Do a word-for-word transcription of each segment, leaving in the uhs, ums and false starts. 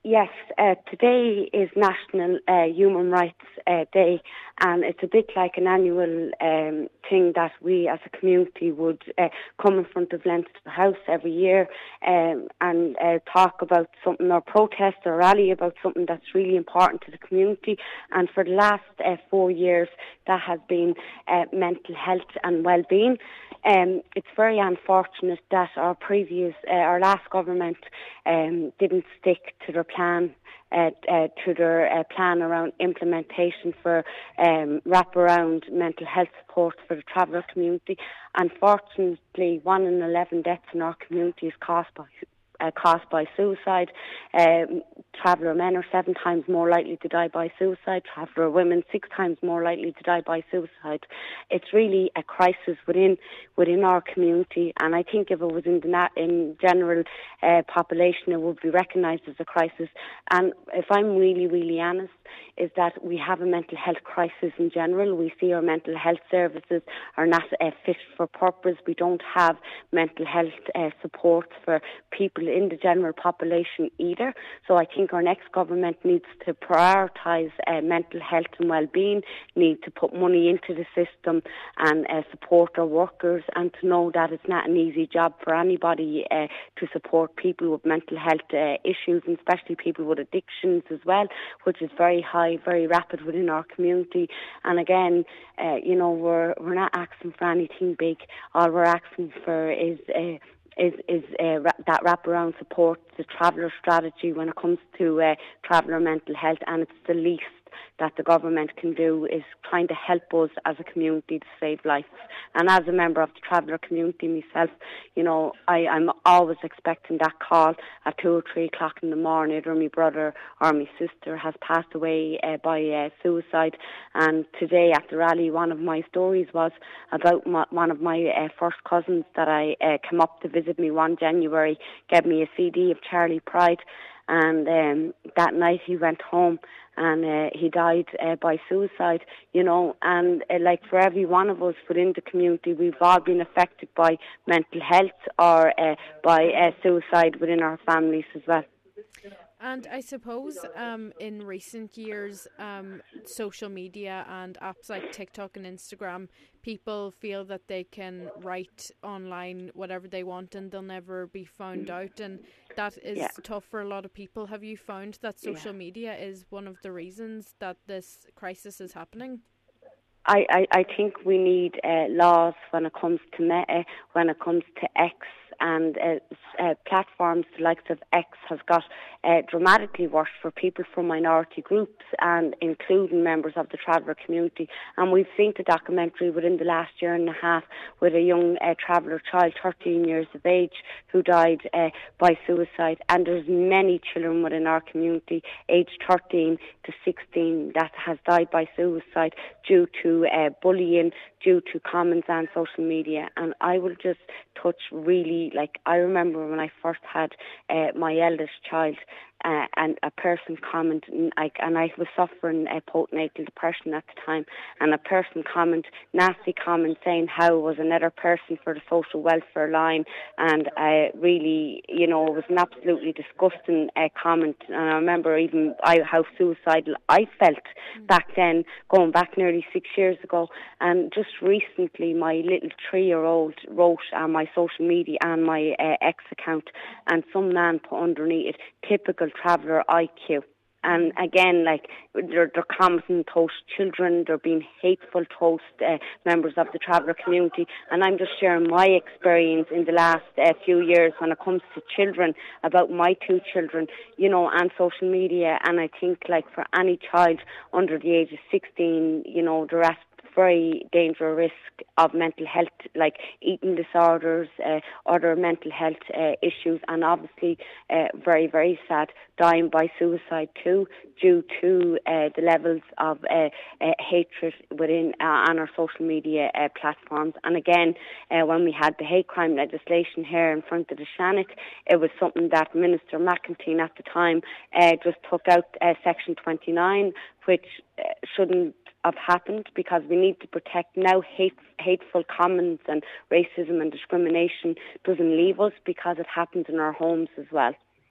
Yes, uh, today is National uh, Human Rights uh, Day, and it's a bit like an annual um, thing that we as a community would uh, come in front of Leinster House every year um, and uh, talk about something or protest or rally about something that's really important to the community. And for the last uh, four years, that has been uh, mental health and well-being. Um, it's very unfortunate that our previous, uh, our last government um, didn't stick to their plan, uh, uh, to their uh, plan around implementation for um, wraparound mental health support for the traveller community. Unfortunately, one in eleven deaths in our community is caused by Uh, caused by suicide. Um, traveller men are seven times more likely to die by suicide. Traveller women six times more likely to die by suicide. It's really a crisis within within our community, and I think if it was in the na- in general uh, population, it would be recognised as a crisis. And if I'm really, really honest, is that we have a mental health crisis in general. We see our mental health services are not uh, fit for purpose. We don't have mental health uh, support for people in the general population either. So I think our next government needs to prioritise uh, mental health and well-being, need to put money into the system and uh, support our workers, and to know that it's not an easy job for anybody uh, to support people with mental health uh, issues, and especially people with addictions as well, which is very high, very rapid within our community. And again, uh, you know, we're we're not asking for anything big. All we're asking for is uh, is is uh, ra- that wraparound support, the traveller strategy when it comes to uh, traveller mental health, and it's the least that the government can do is trying to help us as a community to save lives. And as a member of the traveller community myself, you know, I, I'm always expecting that call at two or three o'clock in the morning, either my brother or my sister has passed away uh, by uh, suicide. And today at the rally, one of my stories was about my, one of my uh, first cousins that I uh, came up to visit me one January, gave me a C D of Charlie Pride, and um, that night he went home and uh, he died uh, by suicide, you know. And uh, like for every one of us within the community, we've all been affected by mental health or uh, by uh, suicide within our families as well. And I suppose um, in recent years, um, social media and apps like TikTok and Instagram, people feel that they can write online whatever they want and they'll never be found out. And that is Yeah. tough for a lot of people. Have you found that social Yeah. media is one of the reasons that this crisis is happening? I, I, I think we need uh, laws when it comes to Meta, when it comes to X, and uh, uh, platforms the likes of X has got uh, dramatically worse for people from minority groups, and including members of the traveller community. And we've seen the documentary within the last year and a half with a young uh, traveller child, thirteen years of age, who died uh, by suicide. And there's many children within our community, aged thirteen to sixteen, that has died by suicide due to uh, bullying, due to comments on social media. And I will just touch really, like, I remember when I first had uh, my eldest child, uh, and a person commented, and I, and I was suffering uh, postnatal depression at the time, and a person comment, nasty comment, saying how it was another person for the social welfare line, and I really, you know, it was an absolutely disgusting uh, comment. And I remember even I, how suicidal I felt mm. back then, going back nearly six years ago. And just recently, my little three-year-old wrote on my social media and my uh, X account, and some man put underneath it, typical traveller I Q. And again, like, they're, they're commenting towards children, they're being hateful towards uh, members of the traveller community. And I'm just sharing my experience in the last uh, few years when it comes to children, about my two children, you know, and social media. And I think, like, for any child under the age of sixteen, you know, they're at very dangerous risk of mental health, like eating disorders, uh, other mental health uh, issues, and obviously uh, very, very sad, dying by suicide too, due to uh, the levels of uh, uh, hatred within uh, on our social media uh, platforms. And again, uh, when we had the hate crime legislation here in front of the Shannock, it was something that Minister McEntee at the time uh, just took out uh, Section twenty-nine, which uh, shouldn't have happened, because we need to protect now. Hate, hateful comments and racism and discrimination doesn't leave us, because it happens in our homes as well.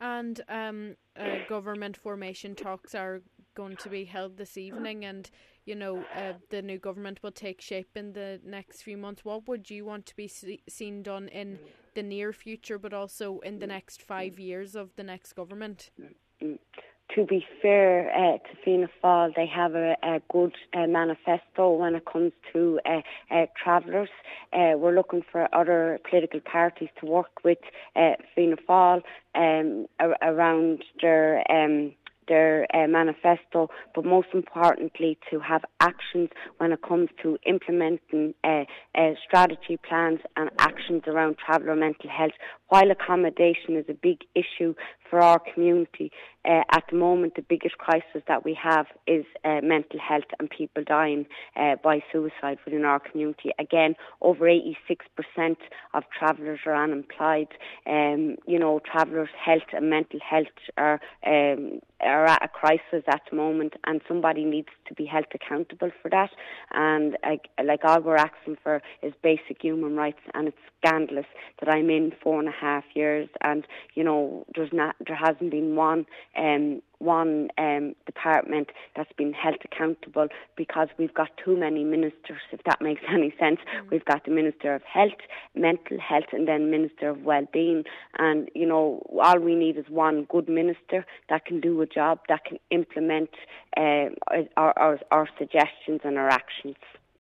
And um, uh, government formation talks are going to be held this evening, and you know uh, the new government will take shape in the next few months. What would you want to be see- seen done in the near future, but also in the next five years of the next government? Mm. To be fair uh, to Fianna Fáil, they have a, a good uh, manifesto when it comes to uh, uh, travellers. Uh, we're looking for other political parties to work with uh, Fianna Fáil um, ar- around their um, their uh, manifesto, but most importantly to have actions when it comes to implementing uh, uh, strategy plans and actions around traveller mental health. While accommodation is a big issue for our community, uh, at the moment the biggest crisis that we have is uh, mental health and people dying uh, by suicide within our community. Again, over eighty-six percent of travellers are unemployed. Um, you know, travellers' health and mental health are um, are at a crisis at the moment, and somebody needs to be held accountable for that. And like, like all we're asking for is basic human rights, and it's scandalous that I'm in four and a half years, and you know, there's not, there hasn't been one um, one um, department that's been held accountable, because we've got too many ministers, if that makes any sense. Mm. We've got the Minister of Health, Mental Health, and then Minister of Wellbeing. And, you know, all we need is one good minister that can do a job, that can implement uh, our, our, our suggestions and our actions.